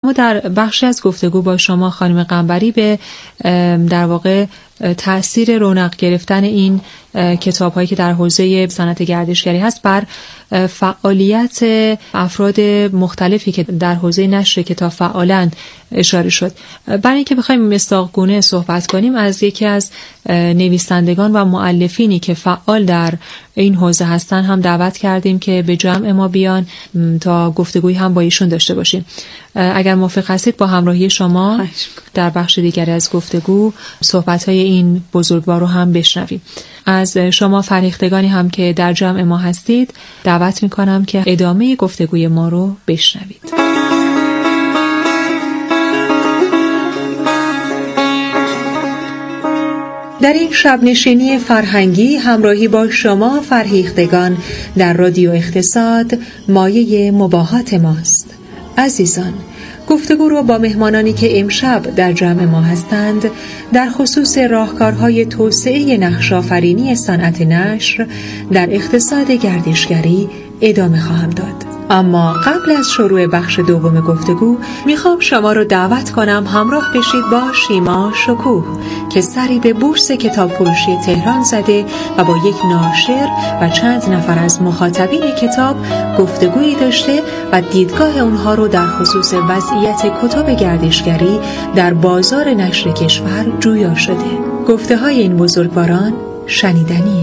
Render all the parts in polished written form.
ما در بخشی از گفتگو با شما خانم قنبری به در واقع تأثیر رونق گرفتن این کتاب‌هایی که در حوزه صنعت گردشگری هست بر فعالیت افراد مختلفی که در حوزه نشر کتاب فعالن اشاره شد. برای اینکه بخوایم مصداقگونه صحبت کنیم از یکی از نویسندگان و مؤلفینی که فعال در این حوزه هستن هم دعوت کردیم که به جمع ما بیان تا گفتگویی هم با ایشون داشته باشیم. اگر موافق هستید با همراهی شما در بخش دیگری از گفتگو صحبت‌های این بزرگوار رو هم بشنویم. از شما فرهیختگانی هم که در جمع ما هستید دعوت می‌کنم که ادامه گفتگوی ما رو بشنوید. در این شب نشینی فرهنگی همراهی با شما فرهیختگان در رادیو اقتصاد مایه مباهات ماست. عزیزان، گفتگو رو با مهمانانی که امشب در جمع ما هستند در خصوص راهکارهای توسعه نقش‌آفرینی صنعت نشر در اقتصاد گردشگری ادامه خواهم داد. اما قبل از شروع بخش دوم گفتگو میخوام شما رو دعوت کنم همراه بشید با شیما شکوه که سری به بورس کتاب فروشی تهران زده و با یک ناشر و چند نفر از مخاطبین کتاب گفتگویی داشته و دیدگاه اونها رو در خصوص وضعیت کتاب گردشگری در بازار نشر کشور جویا شده. گفته های این بزرگواران شنیدنیه.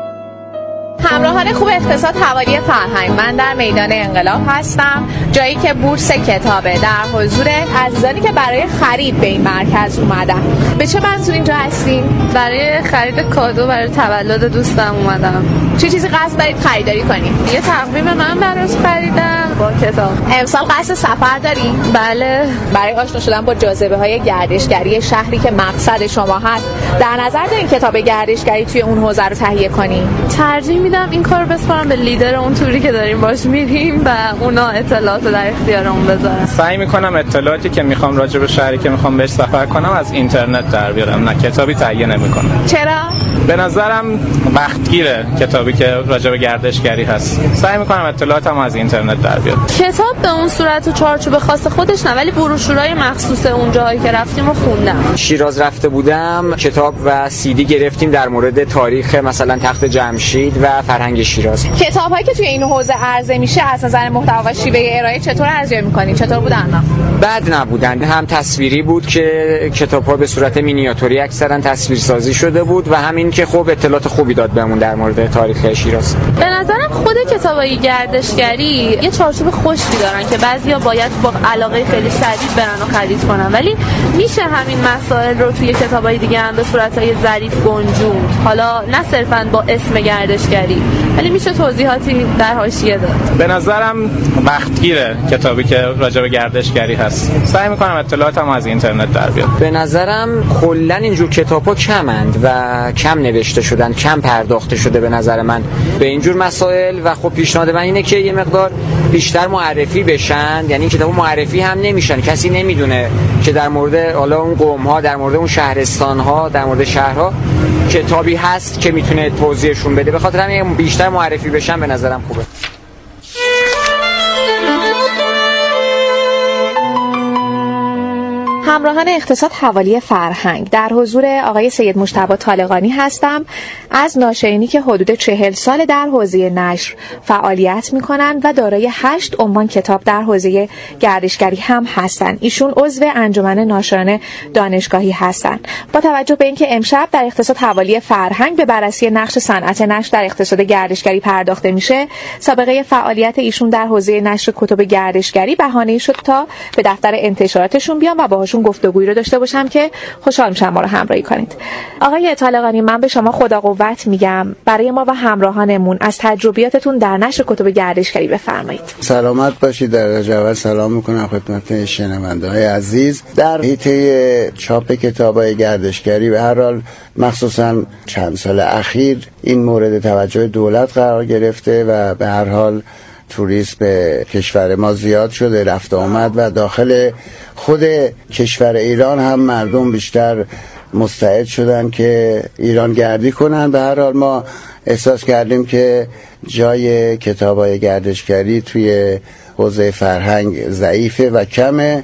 همراهان خوب اقتصاد حوالی فرهنگ، من در میدان انقلاب هستم، جایی که بورس کتابه، در حضور عزیزانی که برای خرید به این مرکز اومدن. به چه منظور اینجا هستیم؟ برای خرید کادو برای تولد دوستم اومدم. چه چیزی قصد دارید خریداری کنید؟ یه تقویم من براش خریدم با کتاب. امسال قصد سفر داری؟ بله. برای آشنا شدن با جاذبه‌های گردشگری شهری که مقصد شما هست، در نظر دارین کتاب گردشگری توی اون حوزه رو تهیه کنین؟ ترجیح میدم این کارو بسپارم به لیدر اون توری که داریم باش میریم و اونا اطلاعات در اختیارمون بذارن. سعی میکنم اطلاعاتی که میخوام راجع به شهری که میخوام بهش سفر کنم از اینترنت در بیارم، نه کتابی تهیه نمیکنم. چرا؟ به نظرم وقتگیره کتابی که راجع به گردشگری هست. سعی میکنم اطلاعاتم از اینترنت در بیارم. کتاب به اون صورت و چارچوب خاص خودش نه، ولی بروشورای مخصوص اون جایی که رفتیم و خوندم. شیراز رفته بودم، کتاب و سی دی گرفتیم در مورد تاریخ مثلا تخت جمشید و فرهنگ شیراز. کتابایی که توی این حوزه عرضه میشه از نظر محتوا و شیوه ارائه چطور ارزیابی می‌کنید؟ چطور بودن؟ بد نبودن، هم تصویری بود که کتاب‌ها به صورت مینیاتوری اکثرا تصویرسازی شده بود و همین که خوب اطلاعات خوبی داد بهمون در مورد تاریخ شیراز. به نظرم خود کتابای گردشگری یه چارچوب خشکی دارن که بعضیا باید با علاقه خیلی شدید برن و خرید کنن، ولی میشه همین مسائل رو توی کتابای دیگه هم به صورت‌های ظریف گنجوند، حالا نه صرفاً با اسم گردشگری، ولی میشه توضیحاتی در حاشیه داد. به نظرم وقتگیره کتابی که راجع به گردشگری هست. سعی میکنم اطلاعاتم از اینترنت در بیارم. به نظرم کلا اینجور کتابا کمند و کم نوشته شدن، کم پرداخته شده به نظر من به اینجور مسائل و خب پیشنهاد من اینه که یه مقدار بیشتر معرفی بشن، یعنی این کتابا معرفی هم نمیشن، کسی نمیدونه که در مورد حالا اون قوم ها، در مورد اون شهرستان ها، در مورد شهرها کتابی هست که میتونه توضیحشون بده. به خاطر همین بیشتر معرفی بشن به نظرم خوبه. همراهان اقتصاد حوالی فرهنگ، در حضور آقای سید مجتبی طالقانی هستم از ناشرینی که حدود 40 سال در حوزه نشر فعالیت میکنن و دارای 8 عنوان کتاب در حوزه گردشگری هم هستن. ایشون عضو انجمن ناشران دانشگاهی هستن. با توجه به اینکه امشب در اقتصاد حوالی فرهنگ به بررسی نقش صنعت نشر در اقتصاد گردشگری پرداخته میشه، سابقه فعالیت ایشون در حوزه نشر کتب گردشگری بهانه شد تا به دفتر انتشاراتشون بیام و باهاشون گفتگویی رو داشته باشم که خوشحال میشم ما رو همراهی کنید. آقای طالقانی، من به شما خدا قوت میگم، برای ما و همراهانمون از تجربیاتتون در نشر کتب گردشگری بفرمایید. سلامت باشید. در رجب سلام میکنم خدمت شنونده‌های عزیز. در حیطه چاپ کتاب‌های گردشگری به هر حال مخصوصا چند سال اخیر این مورد توجه دولت قرار گرفته و به هر حال توریسم به کشور ما زیاد شده، رفت آمد و داخل خود کشور ایران هم مردم بیشتر مستعد شدن که ایران گردی کنن. به هر حال ما احساس کردیم که جای کتاب‌های گردشگری توی حوزه فرهنگ ضعیفه و کمه،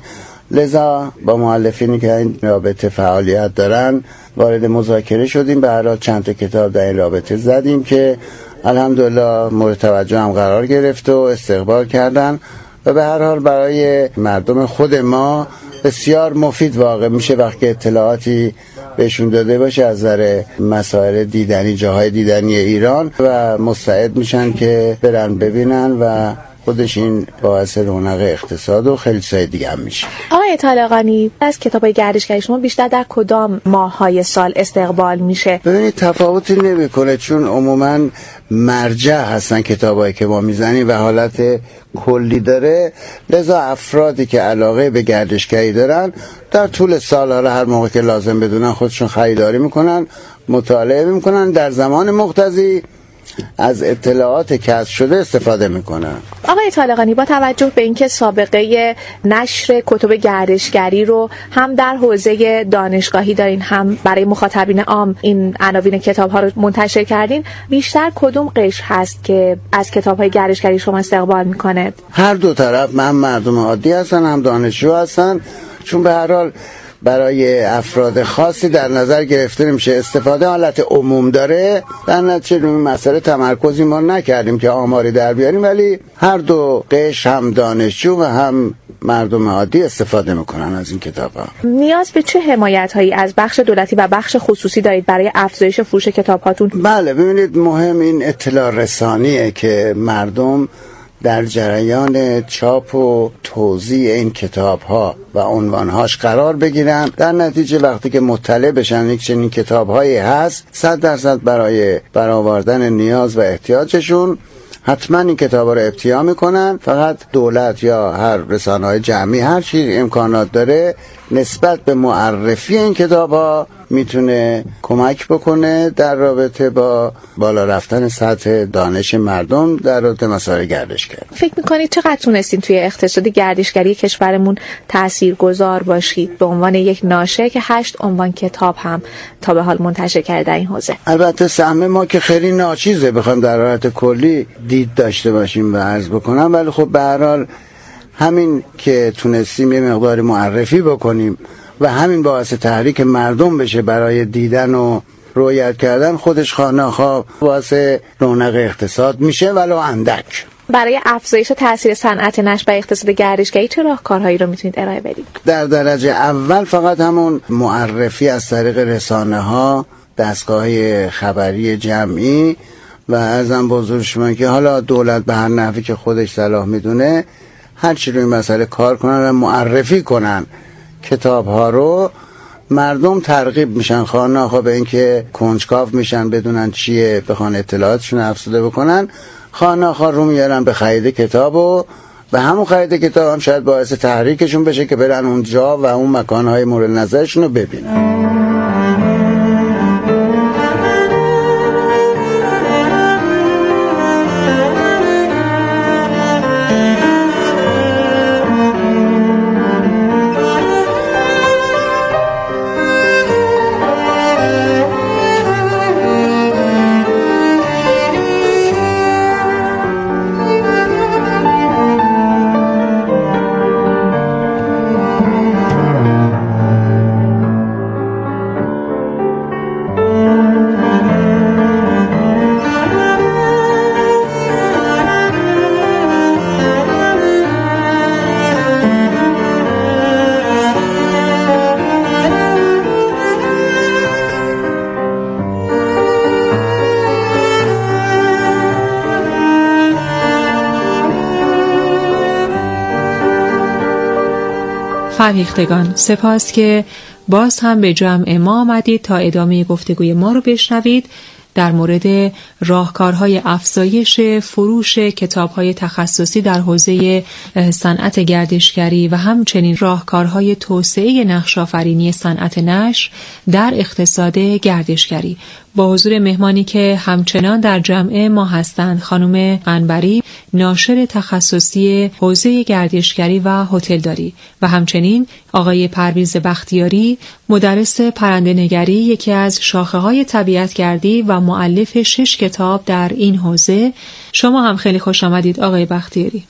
لذا با مؤلفینی که این رابطه فعالیت دارن وارد مذاکره شدیم. به هر حال چند تا کتاب در این رابطه زدیم که الحمدلله مورد توجه هم قرار گرفت و استقبال کردن و به هر حال برای مردم خود ما بسیار مفید واقع میشه وقتی اطلاعاتی بهشون داده باشه از نظر مسائل دیدنی، جاهای دیدنی ایران و مستعد میشن که برن ببینن و خودش این باعث رونق اقتصاد و خیلی چیزای دیگه هم میشه. آقای طالقانی، از کتابای گردشگری شما بیشتر در کدام ماه‌های سال استقبال میشه؟ ببینید تفاوتی نمیکنه، چون عموما مرجع هستن کتابایی که ما میزنیم و حالت کلی داره، لذا افرادی که علاقه به گردشگری دارن در طول سال حالا هر موقع که لازم بدونن خودشون خریداری میکنن، مطالعه میکنن، در زمان مقتضی از اطلاعات کسب شده استفاده میکنن. آقای طالقانی، با توجه به اینکه سابقه نشر کتب گردشگری رو هم در حوزه دانشگاهی دارین، هم برای مخاطبین عام این عناوین کتاب ها رو منتشر کردین، بیشتر کدوم قشر هست که از کتاب های گردشگری شما استقبال میکنه؟ هر دو طرف، هم مردم عادی هستن هم دانشجو هستن، چون به هر حال برای افراد خاصی در نظر گرفته نمیشه، استفاده حالت عموم داره. در نتیجه روی مسئله تمرکزی ما نکردیم که آماری در بیاریم، ولی هر دو قشر، هم دانشجو و هم مردم عادی استفاده میکنن از این کتاب‌ها. نیاز به چه حمایت‌هایی از بخش دولتی و بخش خصوصی دارید برای افزایش فروش کتاب‌هاتون؟ بله، ببینید مهم این اطلاع رسانیه که مردم در جریان چاپ و توزیع این کتاب‌ها و عنوان‌هاش قرار بگیرن. در نتیجه وقتی که مطلع بشن یک چنین کتاب‌هایی هست، 100% برای برآوردن نیاز و احتیاجشون حتما این کتابا رو ابتیا میکنن. فقط دولت یا هر رسانه‌های جمعی هر چی امکانات داره نسبت به معرفی این کتاب‌ها میتونه کمک بکنه در رابطه با بالا رفتن سطح دانش مردم در رابطه مسائل گردشگری. فکر میکنید چقدر تونستین توی اقتصاد گردشگری کشورمون تاثیرگذار باشید به عنوان یک ناشر که 8 عنوان کتاب هم تا به حال منتشر کرده در این حوزه؟ البته سهم ما که خیلی ناچیزه بخوام در حالت کلی دید داشته باشیم و عرض بکنم، ولی خب به هر حال همین که تونستیم یه مقدار معرفی بکنیم و همین باعث تحریک مردم بشه برای دیدن و رویت کردن، خودش خواه‌ناخواه باعث رونق اقتصاد میشه ولو اندک. برای افزایش تاثیر صنعت نشر و اقتصاد گردشگری چه راهکارهایی رو میتونید ارائه بدید؟ در درجه اول فقط همون معرفی از طریق رسانه‌ها، دستگاه‌های خبری جمعی و عرضم به حضور شما که حالا دولت به هر نحوی که خودش صلاح میدونه هر چی روی مسئله کار کنن و معرفی کنن کتاب‌ها رو، مردم ترغیب میشن خواه‌ناخواه به اینکه کنجکاو میشن بدونن چیه، بخوان اطلاعاتشون افزوده بکنن، خواه‌ناخواه رو میارن به خرید کتاب و همون خرید کتاب هم شاید باعث تحریکشون بشه که برن اونجا و اون مکانهای مورد نظرشون رو ببینن. فرهیختگان، سپاس که باز هم به جمع ما آمدید تا ادامه گفتگوی ما رو بشنوید در مورد راهکارهای افزایش فروش کتاب‌های تخصصی در حوزه صنعت گردشگری و همچنین راهکارهای توسعه نقش‌آفرینی صنعت نشر در اقتصاد گردشگری، با حضور مهمانی که همچنان در جمع ما هستند، خانم قنبری، ناشر تخصصی حوزه گردشگری و هتلداری، و همچنین آقای پرویز بختیاری، مدرس پرنده‌نگری، یکی از شاخه‌های طبیعت‌گردی و مؤلف 6 کتاب در این حوزه. شما هم خیلی خوش آمدید آقای بختیاری.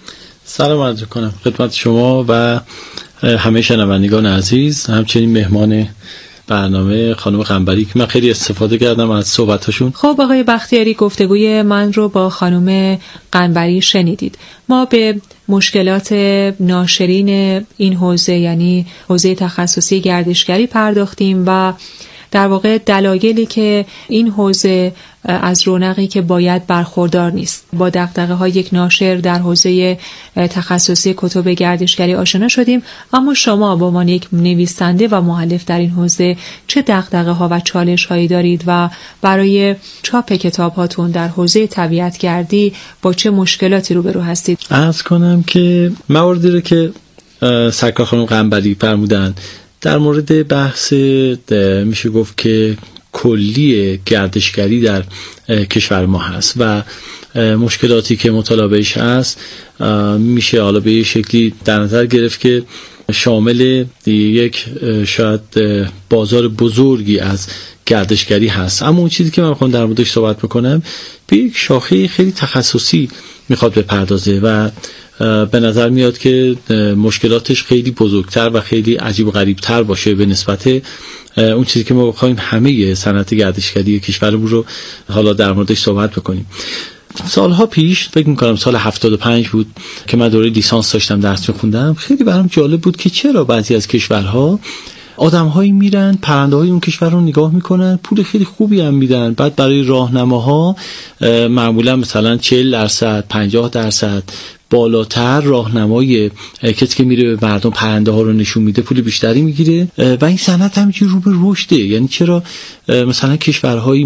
سلام عرض کنم خدمت شما و همه شنوندگان عزیز، همچنین مهمان برنامه خانم قنبری که من خیلی استفاده کردم از صحبتاشون. خب آقای بختیاری، گفتگوی من رو با خانم قنبری شنیدید. ما به مشکلات ناشرین این حوزه، یعنی حوزه تخصصی گردشگری پرداختیم و در واقع دلایلی که این حوزه از رونقی که باید برخوردار نیست. با دغدغه‌های یک ناشر در حوزه تخصصی کتب گردشگری آشنا شدیم، اما شما با عنوان یک نویسنده و مؤلف در این حوزه چه دغدغه‌ها و چالش‌هایی دارید و برای چاپ کتاب‌هاتون در حوزه طبیعت‌گردی با چه مشکلاتی روبرو هستید؟ عرض کنم که مواردی رو که سرکار خانم قنبری فرمودن در مورد بحث میشه گفت که کلی گردشگری در کشور ما هست و مشکلاتی که مطالبهش هست میشه حالا به یک شکلی در نظر گرفت که شامل یک شاید بازار بزرگی از گردشگری هست. اما اون چیزی که من میخوام در موردش صحبت بکنم به یک شاخه خیلی تخصصی میخواد بپردازه و به نظر میاد که مشکلاتش خیلی بزرگتر و خیلی عجیب و غریبتر باشه به نسبت اون چیزی که ما بخوایم همه صنعت گردشگری کشورمون رو حالا در موردش صحبت بکنیم. سالها پیش، فکر میکنم سال 75 بود که من دوره لیسانس داشتم درس میخوندم، خیلی برام جالب بود که چرا بعضی از کشورها آدم‌هایی میرن پرنده‌های اون کشور رو نگاه میکنن، پول خیلی خوبی هم میدن، بعد برای راهنماها معمولا مثلا 40% 50% بالاتر راهنمای کسی که میره به مردم پرنده ها رو نشون میده پول بیشتری میگیره و این صنعت همینجوری رو به رشده. یعنی چرا مثلا کشورهایی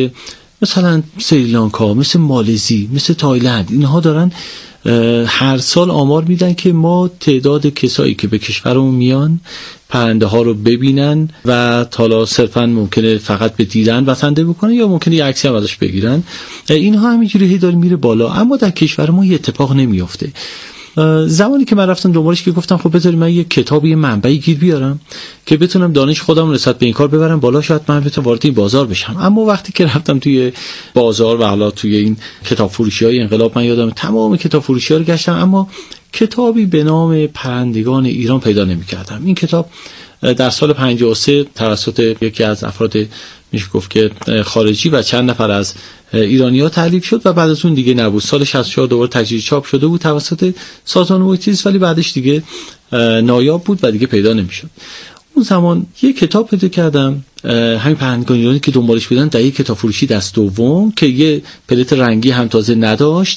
مثلا سریلانکا، مثل مالزی، مثل تایلند، اینها دارن هر سال آمار میدن که ما تعداد کسایی که به کشورمون میان پرنده ها رو ببینن و حالا صرفا ممکنه فقط به دیدن بسنده بکنن یا ممکنه یه عکسی هم ازش بگیرن، اینها همینجوری داره میره بالا، اما در کشور ما یه اتفاق نمیافته. زمانی که من رفتم دنبالش که گفتم خب بذارید من یه کتابی، یه منبعی گیر بیارم که بتونم دانش خودم نسبت به این کار ببرم بالا، شاید من بتونم وارد این بازار بشم. اما وقتی که رفتم توی بازار و حالا توی این کتاب فروشی‌های انقلاب، من یادم تمام کتاب فروشی‌ها رو گشتم اما کتابی به نام پرندگان ایران پیدا نمی‌کردم. این کتاب در سال 53 توسط یکی از افراد میشه گفت که خارجی و چند نفر از ایرانی‌ها تألیف شد و بعد از اون دیگه نبود. سال 64 دوباره تجدید چاپ شده بود توسط سازمان محیط، ولی بعدش دیگه نایاب بود و دیگه پیدا نمی‌شد. اون زمان یه کتاب پیدا کردم، همین پرندگان ایرانی که دنبالش بودن، در یک کتاب فروشی دست دوم که یه پلت رنگی هم تازه نداشت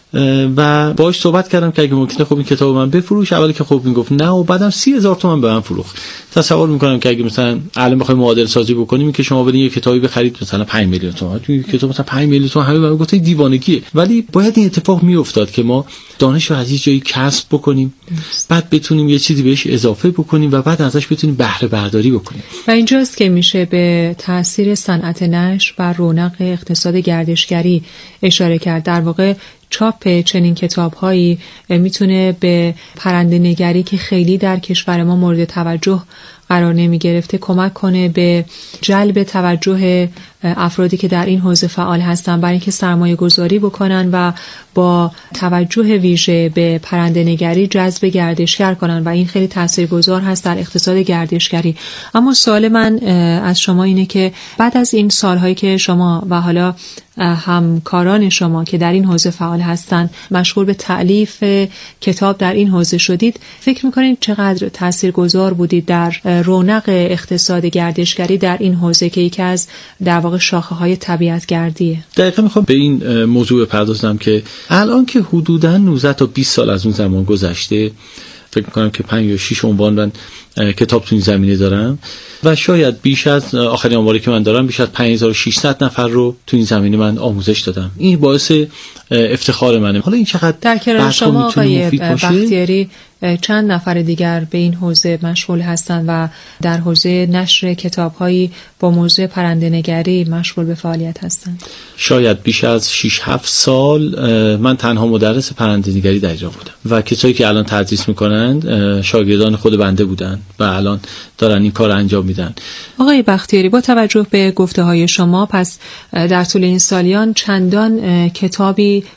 و باهاش صحبت کردم که اگه ممکنه خب این کتاب من بفروش. اولی که خب میگفت نه و بعدم 30,000 تومان به من فروخت. تصور میکنم که اگه مثلا الان بخوایم معادل سازی بکنیم که شما برید یه کتابی بخرید مثلا 5 میلیون تومان، توی کتاب مثلا 5 میلیون تومان، همه من گفتن دیوانگیه. ولی باید این اتفاق میافتاد که ما دانش رو از یه جایی کسب بکنیم، بعد بتونیم یه چیزی بهش اضافه بکنیم و بعد ازش بتونیم بهره برداری بکنیم. و اینجاست که میشه به تاثیر صنعت نشر و رونق اقتصاد گردشگری اشاره کرد. در واقع چاپ چنین کتاب‌هایی میتونه به پرنده نگری که خیلی در کشور ما مورد توجه قرار نمی گرفته کمک کنه به جلب توجه افرادی که در این حوزه فعال هستن، برای اینکه سرمایه گذاری بکنن و با توجه ویژه به پرنده نگری جذب گردشگر کنن و این خیلی تاثیرگذار هست در اقتصاد گردشگری. اما سوال من از شما اینه که بعد از این سالهایی که شما و حالا همکاران شما که در این حوزه فعال هستن مشغول به تألیف کتاب در این حوزه شدید، فکر میکنید چقدر تاثیرگذار بودید در رونق اقتصاد گردشگری در این حوزه که یکی از در واقع شاخه‌های طبیعت‌گردیه؟ دقیقاً میخوام به این موضوع بپردازم که الان که حدوداً 19 تا 20 سال از اون زمان گذشته، فکر میکنم که 5 یا 6 عنوان من کتاب تو این زمینه دارم و شاید بیش از آخرین آماری که من دارم بیش از 5600 نفر رو تو این زمینه من آموزش دادم. این باعث افتخار منه. حالا این چقدر در کنار شما آقای بختیاری چند نفر دیگر به این حوزه مشغول هستند و در حوزه نشر کتاب‌هایی با موضوع پرنده‌نگری مشغول به فعالیت هستند؟ شاید بیش از 6-7 سال من تنها مدرس پرنده‌نگری در ایران بودم و کسایی که الان تدریس میکنند شاگردان خود بنده بودن و الان دارن این کار انجام میدن. آقای بختیاری، با توجه به گفته‌های شما پس در طول این سالیان چندان کتابی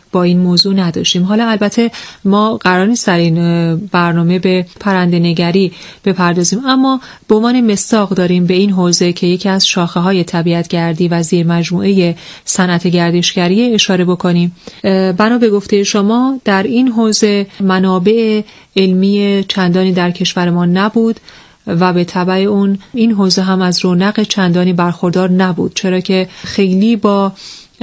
با این موضوع نداشتیم. حالا البته ما قرار نیست در این برنامه به پرنده نگری بپردازیم، اما به عنوان مصداق داریم به این حوزه که یکی از شاخه های طبیعت گردی و زیر مجموعه صنعت گردشگری اشاره بکنیم. بنا به گفته شما در این حوزه منابع علمی چندانی در کشور ما نبود و به تبع اون این حوزه هم از رونق چندانی برخوردار نبود، چرا که خیلی با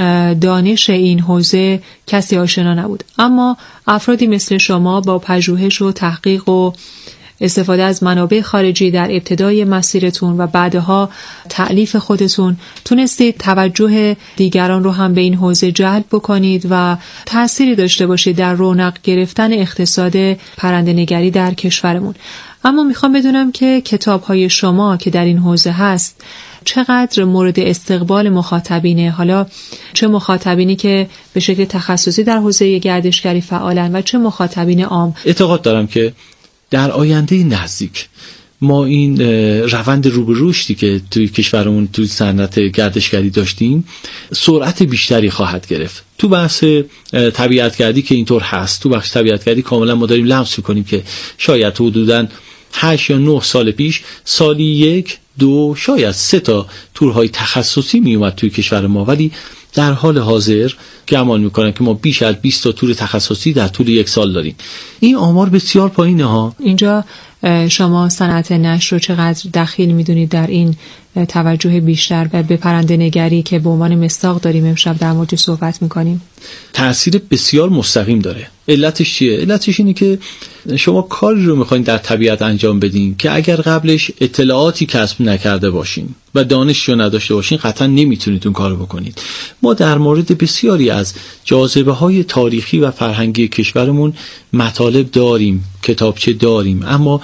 دانش این حوزه کسی آشنا نبود. اما افرادی مثل شما با پژوهش و تحقیق و استفاده از منابع خارجی در ابتدای مسیرتون و بعدها تألیف خودتون تونستید توجه دیگران رو هم به این حوزه جلب بکنید و تأثیری داشته باشید در رونق گرفتن اقتصاد پرنده نگری در کشورمون. اما میخوام بدونم که کتاب‌های شما که در این حوزه هست چقدر مورد استقبال مخاطبینه، حالا چه مخاطبینی که به شکل تخصصی در حوزه گردشگری فعالن و چه مخاطبین عام. اعتقاد دارم که در آینده نزدیک ما این روند رو به رشدی که توی کشورمون توی صنعت گردشگری داشتیم سرعت بیشتری خواهد گرفت. تو بحث طبیعتگردی که اینطور هست، تو بخش طبیعتگردی کاملا ما داریم لمس می‌کنیم که شاید حدوداً 8 یا 9 سال پیش سالی 1 2 شاید 3 تا تورهای تخصصی می اومد توی کشور ما، ولی در حال حاضر گمان میکنم که ما بیش از 20 تا تور تخصصی در طول 1 سال داریم. این آمار بسیار پایینه ها. اینجا شما صنعت نشر رو چقدر دخیل میدونید در این توجه بیشتر و به پرنده نگری که به عنوان مصداق داریم امشب در مورد صحبت میکنیم؟ تأثیر بسیار مستقیم داره. علتش چیه؟ علتش اینه که شما کاری رو میخواین در طبیعت انجام بدین که اگر قبلش اطلاعاتی کسب نکرده باشین و دانشی رو نداشته باشین قطعا نمیتونید اون کارو بکنید. ما در مورد بسیاری از جاذبه‌های تاریخی و فرهنگی کشورمون مطالب داریم، کتابچه داریم، اما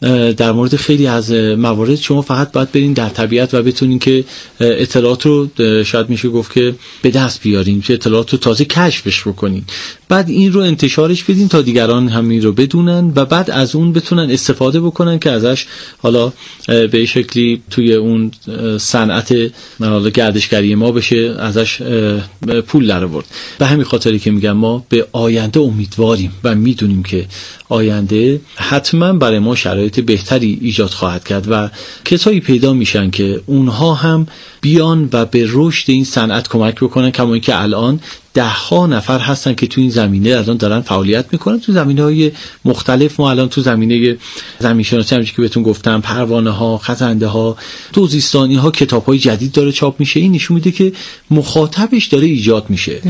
در مورد خیلی از موارد شما فقط باید برین در طبیعت و بتونین که اطلاعات رو شاید میشه گفت که به دست بیارین، که اطلاعات رو تازه کشفش بکنین، بعد این رو انتشارش بدین تا دیگران همین رو بدونن و بعد از اون بتونن استفاده بکنن که ازش حالا به شکلی توی اون صنعت گردشگری ما بشه ازش پول در آورد. به همین خاطری که میگم ما به آینده امیدواریم و میدونیم که آینده حتما برای ما شرایط بهتری ایجاد خواهد کرد و کسایی پیدا میشن که اونها هم بیان و به رشد این صنعت کمک بکنن، کما اینکه الان 10 نفر هستن که تو این زمینه الان دارن فعالیت میکنن تو زمینه‌های مختلف. ما الان تو زمینه زمین شناسی همونجوری که بهتون گفتم، پروانه ها، خزنده ها، دوزیستانی ها، کتاب‌های جدید داره چاپ میشه. این نشون میده که مخاطبش داره ایجاد میشه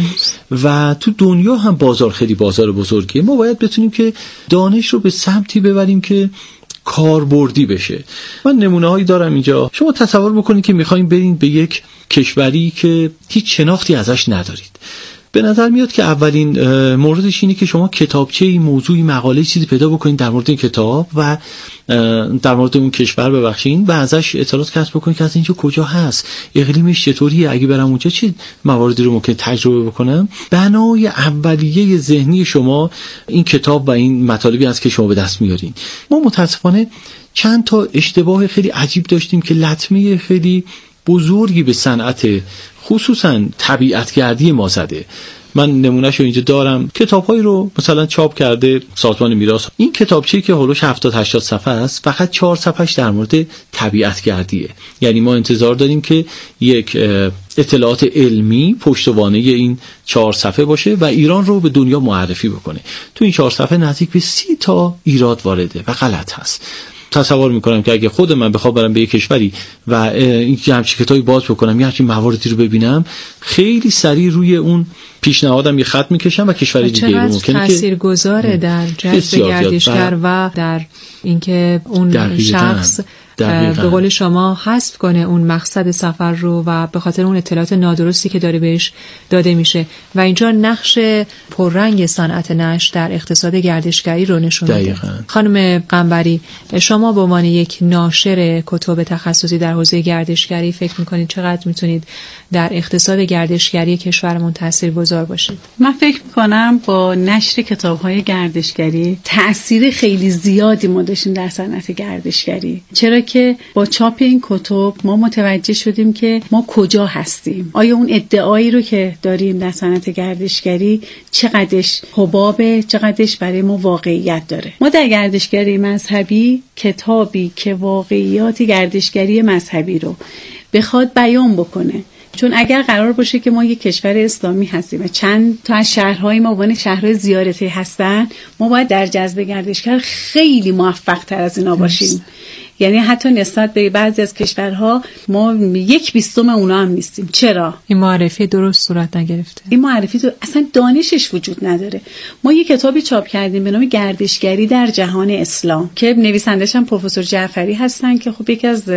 و تو دنیا هم بازار خیلی بازار بزرگیه. ما باید بتونیم که دانش رو به سمتی ببریم که کاربردی بشه. من نمونه‌هایی دارم اینجا. شما تصور بکنید که می‌خواید برین به یک کشوری که هیچ شناختی ازش ندارید. به نظر میاد که اولین موردش اینه که شما کتابچه موضوعی مقاله چیزی پیدا بکنید در مورد این کتاب و در مورد اون کشور ببخشید و ازش اطلاعات کسب بکنید که از اینجا کجا هست، اقلیمش چطوریه، اگه برم اونجا چه مواردی رو ممکن تجربه بکنم. بنای اولیه ذهنی شما این کتاب و این مطالبی است که شما به دست میارین. ما متاسفانه چند تا اشتباه خیلی عجیب داشتیم که لطمه خیلی بزرگی به صنعت خصوصا طبیعتگردی ما زده. من نمونهشو اینجا دارم. کتاب‌هایی رو مثلا چاپ کرده سازمان میراث. این کتابچه‌ای که هولوش 70-80 صفحه است، فقط 4 صفحه‌اش در مورد طبیعتگردیه. یعنی ما انتظار داریم که یک اطلاعات علمی پشتوانه این 4 صفحه باشه و ایران رو به دنیا معرفی بکنه. تو این 4 صفحه نزدیک به 30 تا ایراد وارده و غلط هست. تصور میکنم که اگه خود من بخوام برم به یک کشوری و این همچین کتابی باز بکنم، یه همچین مواردی رو ببینم، خیلی سریع روی اون پیشنهادم یه خط میکشم و کشور دیگه رو ممکنه که تاثیرگذاره در جذب گردشگر و در اینکه اون شخص به قول شما حذف کنه اون مقصد سفر رو و به خاطر اون اطلاعات نادرستی که داره بهش داده میشه. و اینجا نقش پررنگ صنعت نشر در اقتصاد گردشگری رو نشون میده. خانم قنبری، شما شما به عنوان یک ناشر کتب تخصصی در حوزه گردشگری فکر میکنید چقدر میتونید در اقتصاد گردشگری کشورمون تاثیرگذار باشید؟ من فکر میکنم با نشر کتاب‌های گردشگری تأثیر خیلی زیادی ما داشتیم در صنعت گردشگری، چرا که با چاپ این کتب ما متوجه شدیم که ما کجا هستیم، آیا اون ادعایی رو که داریم در صنعت گردشگری چقدرش حبابه، چقدرش برای ما واقعیت داره. ما در گردشگری مذهبی کتابی که واقعیات گردشگری مذهبی رو بخواد بیان بکنه، چون اگر قرار باشه که ما یک کشور اسلامی هستیم و چند تا از شهرهای ما عنوان شهرهای زیارتی هستن، ما باید در جذب گردشگر خیلی موفق تر از اینا باشیم. یعنی حتی نسبت به بعضی از کشورها ما 1/20 اونا هم نیستیم. چرا؟ این معرفی درست صورت نگرفته. این معرفی اصلا دانشش وجود نداره. ما یک کتابی چاپ کردیم به نام گردشگری در جهان اسلام که نویسندش هم پروفسور جعفری هستن که خب یکی از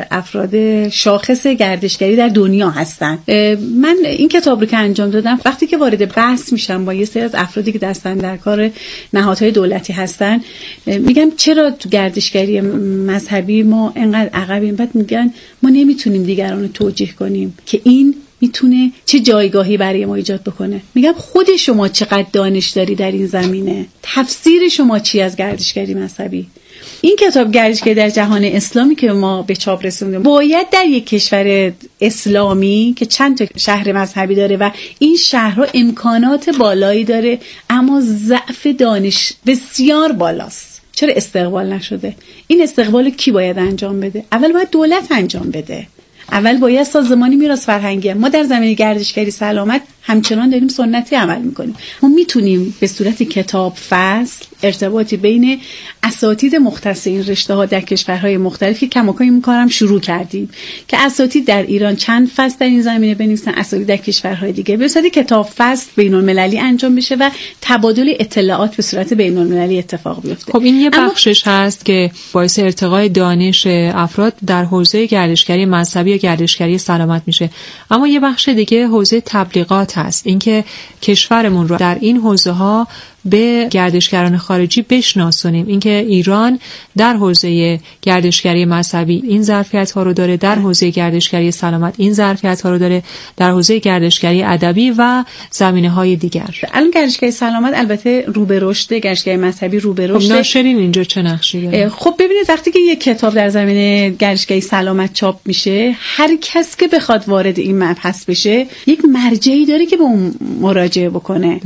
افراد شاخص گردشگری در دنیا هستن. من این کتاب رو که انجام دادم، وقتی که وارد بحث میشم با یه سری از افرادی که دستن در کار نهادهای دولتی هستن، میگم چرا تو گردشگری مذهبی ما انقدر عقبیم؟ بعد میگن ما نمیتونیم دیگران رو توجیه کنیم که این میتونه چه جایگاهی برای ما ایجاد بکنه. میگم خود شما چقدر دانش داری در این زمینه؟ تفسیر شما چی از گردشگری مذهبی؟ این کتاب گردشگری در جهان اسلامی که ما به چاپ رسوندیم باید در یک کشور اسلامی که چند تا شهر مذهبی داره و این شهرها امکانات بالایی داره اما ضعف دانش بسیار بالاست، چرا استقبال نشده؟ این استقبال کی باید انجام بده؟ اول باید دولت انجام بده. اول باید سازمانی میراث فرهنگی. ما در زمینه گردشگری سلامت همچنان داریم سنتی عمل میکنیم. ما میتونیم به صورت کتاب فصل ارتباطی بین اساتید مختص این رشته ها در کشورهای مختلف که کماکان این کارم شروع کردیم که اساتید در ایران چند فصل در این زمینه بنویسن، اساتید در کشورهای دیگه به صورت کتاب فصل بین‌المللی انجام بشه و تبادل اطلاعات به صورت بین‌المللی اتفاق بیفته. خب این یه بخشش هست که باعث ارتقای دانش افراد در حوزه گردشگری مذهبی یا گردشگری سلامت میشه، اما یه بخش دیگه حوزه تبلیغات هست، اینکه کشورمون رو در این حوزه ها به گردشگران خارجی بشناسونیم، اینکه ایران در حوزه گردشگری مذهبی این ظرفیت ها رو داره، در حوزه گردشگری سلامت این ظرفیت ها رو داره، در حوزه گردشگری ادبی و زمینه های دیگر. الان گردشگری سلامت البته رو به رشد، گردشگری مذهبی رو به رشد. خب ناشرین اینجا چه نقشی داره؟ خب ببینید وقتی که یک کتاب در زمینه گردشگری سلامت چاپ میشه، هر کس که بخواد وارد این مبحث بشه یک مرجعی داره که به اون مراجعه بکنه.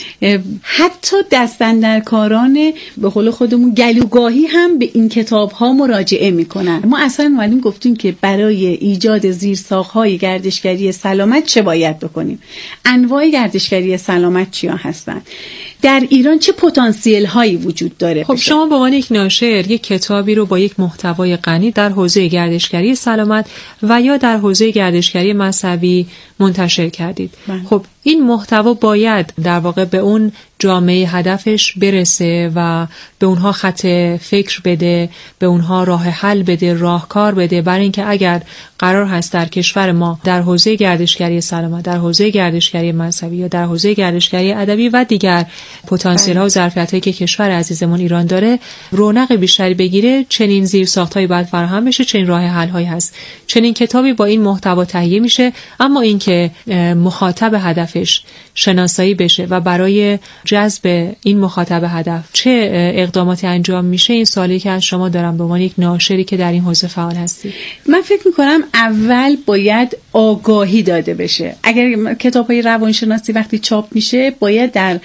حتی دستاندرکاران به قول خودمون گلوگاهی هم به این کتاب ها مراجعه میکنن. ما اصلا اومدیم گفتیم که برای ایجاد زیرساخت‌های گردشگری سلامت چه باید بکنیم، انواع گردشگری سلامت چیا هستن، در ایران چه پتانسیل هایی وجود داره. خب شما به عنوان یک ناشر یک کتابی رو با یک محتوای غنی در حوزه گردشگری سلامت و یا در حوزه گردشگری مذهبی منتشر کردید. خب این محتوا باید در واقع به اون جامعه هدفش برسه و به اونها خط فکر بده، به اونها راه حل بده، راهکار بده، برای اینکه اگر قرار هست در کشور ما در حوزه گردشگری سلامت، در حوزه گردشگری مذهبی یا در حوزه گردشگری ادبی و دیگر پتانسیل ها و ظرفیت هایی که کشور عزیزمون ایران داره رونق بیشتری بگیره، چنین زیرساخت‌هایی باید فراهم بشه، چنین راه حل هایی هست، چنین کتابی با این محتوا تهیه میشه. اما اینکه مخاطب هدفش شناسایی بشه و برای جذب این مخاطب هدف چه اقداماتی انجام میشه، این سوالی که از شما دارم به عنوان یک ناشری که در این حوزه فعال هستی. من فکر میکنم اول باید آگاهی داده بشه. اگر کتاب‌های روانشناسی وقتی چاپ میشه باید در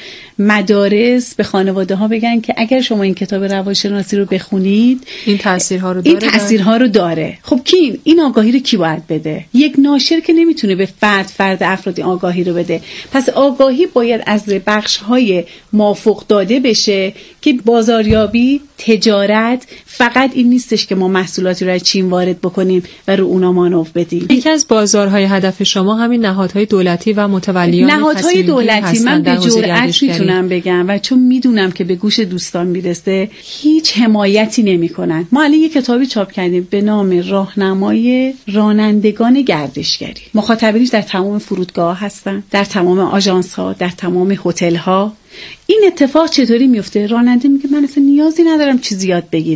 مدارس به خانواده ها بگن که اگر شما این کتاب روانشناسی رو بخونید این تاثیرها رو داره. این تاثیرها رو داره. خب کی این آگاهی رو کی باید بده؟ یک ناشر که نمیتونه به فرد افراد آگاهی رو بده. پس آگاهی باید از بخش‌های مافوق داده بشه که بازاریابی، تجارت فقط این نیستش که ما محصولاتی رو از چین وارد بکنیم و رو اونا مانور بدیم. یکی از بازارهای هدف شما همین نهادهای دولتی و متولیان نهادهای دولتی من به جرئت میتونم بگم و چون میدونم که به گوش دوستان میرسه هیچ حمایتی نمیکنن. ما الان یک کتابی چاپ کردیم به نام راهنمای رانندگان گردشگری. مخاطبینش در تمام فرودگاه هستن، در تمام آژانس ها، در تمام هتل ها. این اتفاق چطوری میفته؟ راننده میگه من اصلا نیازی ندارم چیزی یاد بگیرم،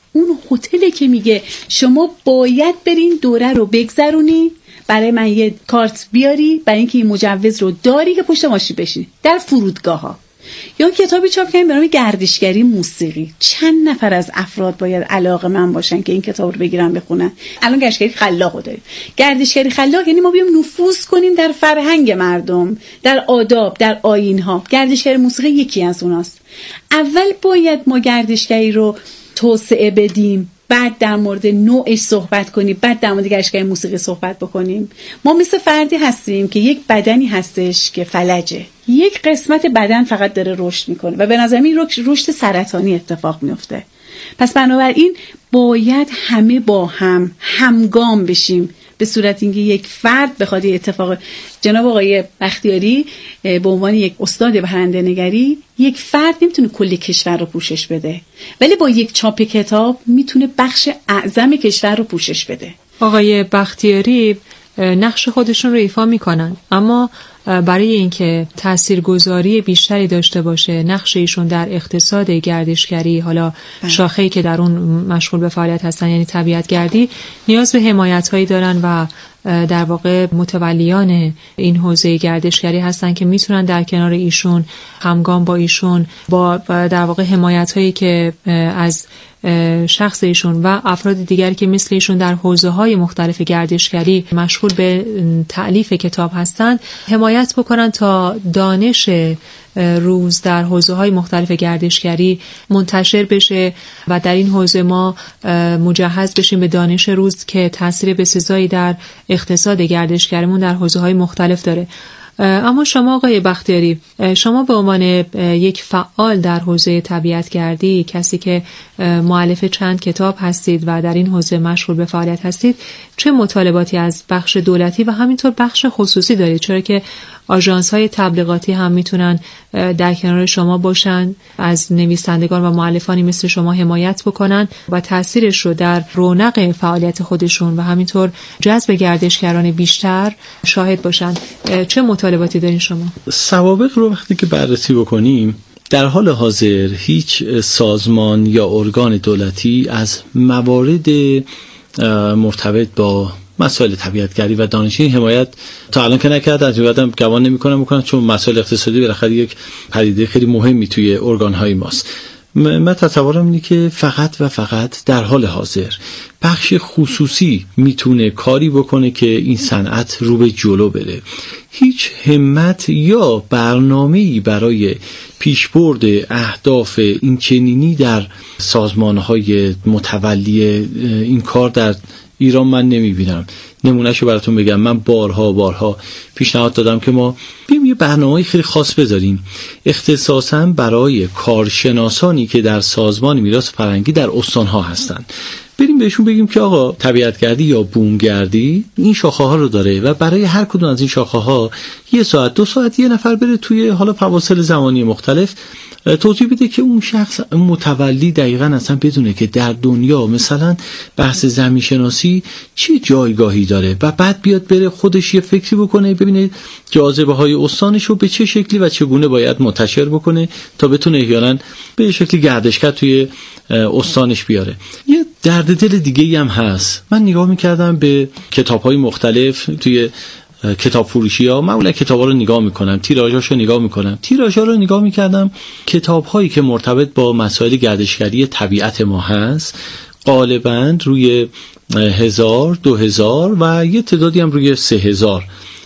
اون هتلی که میگه شما باید برین دوره رو بگذرونی، برای من یه کارت بیاری برای اینکه این مجوز رو داری که پشت ماشین بشینی. در فرودگاه ها یا کتابی چاپ کردیم به نام گردشگری موسیقی. چند نفر از افراد باید علاقه‌مند باشن که این کتاب رو بگیرن بخونن. الان گردشگری خلاق داریم. گردشگری خلاق یعنی ما بیام نفوذ کنیم در فرهنگ مردم، در آداب، در آیین‌ها. گردشگری موسیقی یکی از اوناست. اول باید ما گردشگری رو توسعه بدیم، بعد در مورد نوعش صحبت کنیم، بعد در مورد گردشگری موسیقی صحبت بکنیم. ما مثل فردی هستیم که یک بدنی هستش که فلجه، یک قسمت بدن فقط داره رشد میکنه و به نظر من رشد سرطانی اتفاق میفته. پس بنابراین باید همه با هم همگام بشیم، به صورت اینکه یک فرد بخواد اتفاق. جناب آقای بختیاری به عنوان یک استاد پرنده نگری، یک فرد نمیتونه کل کشور رو پوشش بده، ولی با یک چاپ کتاب میتونه بخش اعظم کشور رو پوشش بده. آقای بختیاری نقش خودشون رو ایفا میکنن، اما برای اینکه تاثیرگذاری بیشتری داشته باشه نقش ایشون در اقتصاد گردشگری، حالا شاخه‌ای که در اون مشغول به فعالیت هستن یعنی طبیعت گردی، نیاز به حمایت‌هایی دارن و در واقع متولیان این حوزه گردشگری هستن که میتونن در کنار ایشون همگام با ایشون با در واقع حمایت‌هایی که از شخص ایشون و افراد دیگری که مثل ایشون در حوزه‌های مختلف گردشگری مشغول به تألیف کتاب هستند حمایت بکنن تا دانش روز در حوزه‌های مختلف گردشگری منتشر بشه و در این حوزه ما مجهز بشیم به دانش روز که تأثیر بسزایی در اقتصاد گردشگریمون در حوزه‌های مختلف داره. اما شما آقای بختیاری، شما به عنوان یک فعال در حوزه طبیعتگردی، کسی که مؤلف چند کتاب هستید و در این حوزه مشغول به فعالیت هستید، چه مطالباتی از بخش دولتی و همینطور بخش خصوصی دارید؟ چرا که آژانس‌های تبلیغاتی هم میتونن در کنار شما باشن، از نویسندگان و مؤلفانی مثل شما حمایت بکنن و تأثیرش رو در رونق فعالیت خودشون و همینطور جذب گردشگران بیشتر شاهد باشن. چه مطالباتی دارین شما؟ سوابق رو وقتی که بررسی بکنیم، در حال حاضر هیچ سازمان یا ارگان دولتی از موارد مرتبط با مسائل طبیعتگردی و دانشی حمایت تا الان که نکرد، از بعدم گمان نمی‌کنم چون مسائل اقتصادی بالاخره یک پدیده خیلی مهمی توی ارگان‌های ماست. من تصورم اینه که فقط و فقط در حال حاضر بخش خصوصی میتونه کاری بکنه که این صنعت رو به جلو بره. هیچ همت یا برنامه‌ای برای پیشبرد اهداف این چنینی در سازمان‌های متولی این کار در ایران من نمیبینم. نمونهشو براتون بگم، من بارها پیشنهاد دادم که ما بیایم یه برنامه‌ای خیلی خاص بذاریم اختصاصاً برای کارشناسانی که در سازمان میراث فرهنگی در استان‌ها هستن. بریم بهشون بگیم که آقا طبیعتگردی یا بومگردی این شاخه‌ها رو داره و برای هر کدوم از این شاخه‌ها 1 ساعت 2 ساعت یه نفر بره توی حالا فواصل زمانی مختلف توضیح بده که اون شخص متولی دقیقاً اصلا بدونه که در دنیا مثلا بحث زمین شناسی چه جایگاهی داره و بعد بیاد بره خودش یه فکری بکنه، ببینه جاذبه های استانش رو به چه شکلی و چگونه باید منتشر بکنه تا بتونه احیالاً به شکلی گردشگر توی استانش بیاره. یه درد دل دیگه‌ای هم هست. من نگاه می‌کردم به کتاب‌های مختلف توی کتاب فروشی ها، معمولا کتابا رو نگاه میکنم، تیراژاشو نگاه میکنم، تیراژا رو نگاه میکردم، کتاب هایی که مرتبط با مسائل گردشگری طبیعت ما هست غالباً روی 1000 2000 و یه تعدادی هم روی 3000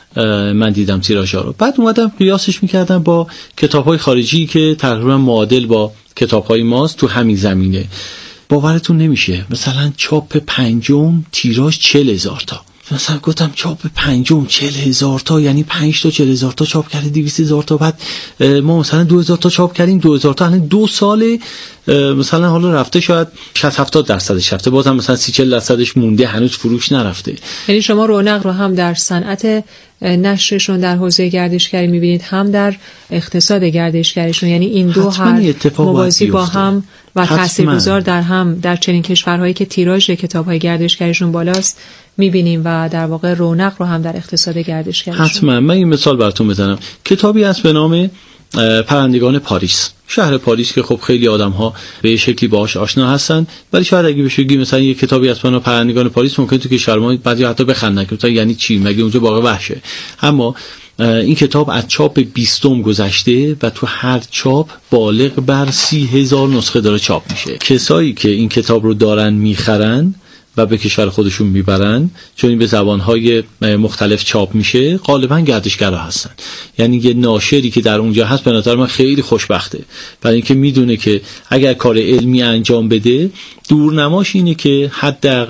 من دیدم تیراژا رو. بعد اومدم قیاسش میکردم با کتاب های خارجی که تقریبا معادل با کتاب های ماست تو همین زمینه. باورتون نمیشه مثلا چاپ 5 تیراژ 40000 تا. مثلا گفتم چاپ 5 40000 تا یعنی 5 تا 40000 تا چاپ کرده 200,000 تا. بعد ما مثلا 2000 تا چاپ کردیم، 2000 تا الان 2 ساله مثلا حالا رفته شاید 60-70% رفته، بازم مثلا 30-40% مونده هنوز فروش نرفته. یعنی شما رونق رو هم در صنعت نشرشون در حوزه گردشگری می‌بینید هم در اقتصاد گردشگریشون، یعنی این دو هر موازی با هم و تاثیرگذار در هم در چنین کشورهایی که تیراژ کتاب‌های گردشگریشون بالاست می‌بینیم و در واقع رونق رو هم در اقتصاد گردشگریشون. حتما. من این مثال براتون بزنم. کتابی هست به نام پرندگان پاریس. شهر پاریس که خب خیلی آدم‌ها به شکلی باهاش آشنا هستن، ولی شاید اگه بشه بگیم مثلا یک کتابی از پرندگان پاریس ممکن تو کشور ما بعضی حتی بخندن که یعنی چی، مگه اونجا باغ وحشه؟ اما این کتاب از چاپ 20 گذشته و تو هر چاپ بالغ بر 30,000 نسخه داره چاپ میشه. کسایی که این کتاب رو دارن میخرن و به کشور خودشون میبرن، چون این به زبانهای مختلف چاپ میشه، غالبا گردشگرا هستن. یعنی یه ناشری که در اونجا هست به نظر من خیلی خوشبخته، برای اینکه میدونه که اگر کار علمی انجام بده دورنماش اینه که حداقل